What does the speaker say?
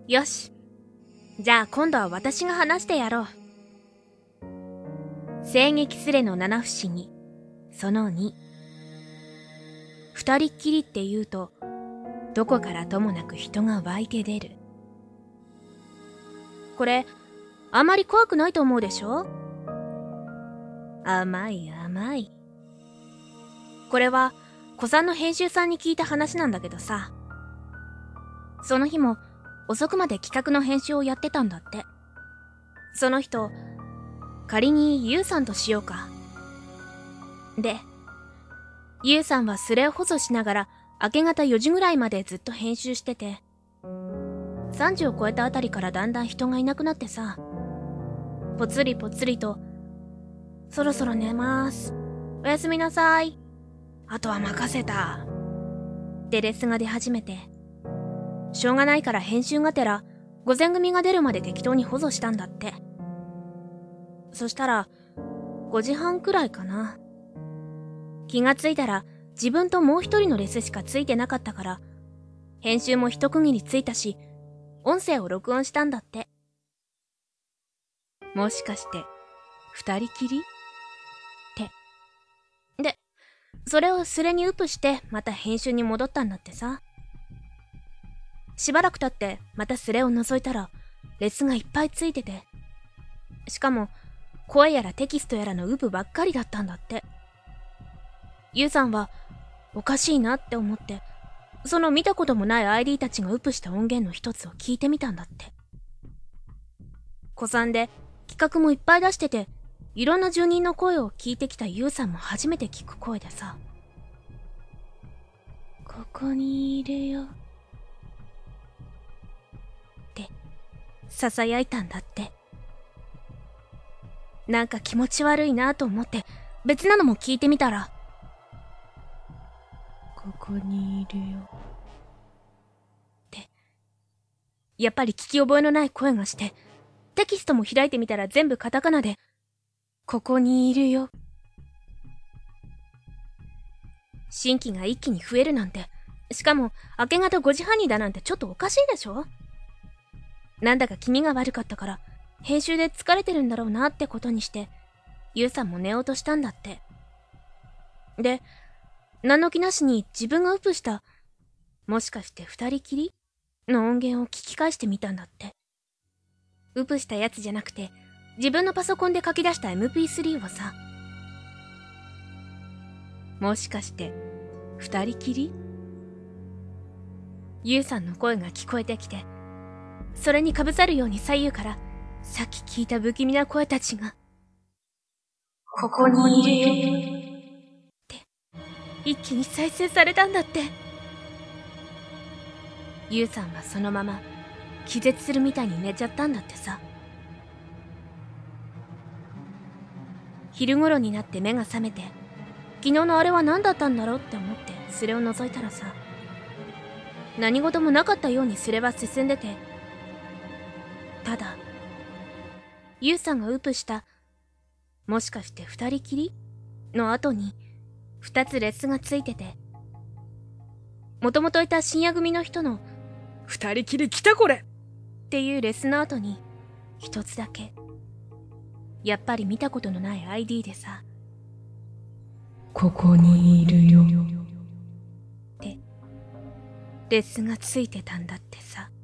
よし。じゃあ今度は私が話してやろう。聖撃スレの七不思議、その2。二人っきりって言うと、どこからともなく人が湧いて出る。これ、あまり怖くないと思うでしょ？甘い甘い。これは、古参の編集さんに聞いた話なんだけどさ。その日も、遅くまで企画の編集をやってたんだって。その人、仮にユウさんとしようか。で、ユウさんはスレを保存しながら明け方4時ぐらいまでずっと編集してて、3時を超えたあたりからだんだん人がいなくなってさ、ぽつりぽつりと、そろそろ寝ます。おやすみなさい。あとは任せた。ってレスが出始めて、しょうがないから編集がてら、午前組が出るまで適当に保存したんだって。そしたら、5時半くらいかな。気がついたら、自分ともう一人のレスしかついてなかったから、編集も一区切りついたし、音声を録音したんだって。もしかして、二人きりって。で、それをスレにウプしてまた編集に戻ったんだってさ。しばらく経ってまたスレを覗いたら、レスがいっぱいついてて。しかも、声やらテキストやらのウプばっかりだったんだって。ユウさんは、おかしいなって思って、その見たこともない ID たちがウプした音源の一つを聞いてみたんだって。古参で企画もいっぱい出してて、いろんな住人の声を聞いてきたユウさんも初めて聞く声でさ。ここにいるよ。って、囁いたんだって。なんか気持ち悪いなと思って、別なのも聞いてみたら、ここにいるよ。って、やっぱり聞き覚えのない声がして、テキストも開いてみたら全部カタカナで、ここにいるよ。新規が一気に増えるなんて、しかも明け方5時半にだなんてちょっとおかしいでしょ？なんだか気味が悪かったから、編集で疲れてるんだろうなってことにして、ユウさんも寝ようとしたんだって。で、何の気なしに自分がウプした、もしかして二人きりの音源を聞き返してみたんだって。ウプしたやつじゃなくて、自分のパソコンで書き出した MP3 をさ。もしかして、二人きり？ユウさんの声が聞こえてきて、それにかぶさるように左右から、さっき聞いた不気味な声たちが、ここにいるよ。って、一気に再生されたんだって。ユウさんはそのまま、気絶するみたいに寝ちゃったんだってさ。昼頃になって目が覚めて、昨日のあれは何だったんだろうって思ってスレを覗いたらさ、何事もなかったようにスレは進んでて、ただ、ユウさんがウプした、もしかして二人きりの後に、二つレスがついてて、もともといた深夜組の人の、二人きり来たこれっていうレスの後に、一つだけ、やっぱり見たことのない ID でさ、ここにいるよって、レスがついてたんだってさ。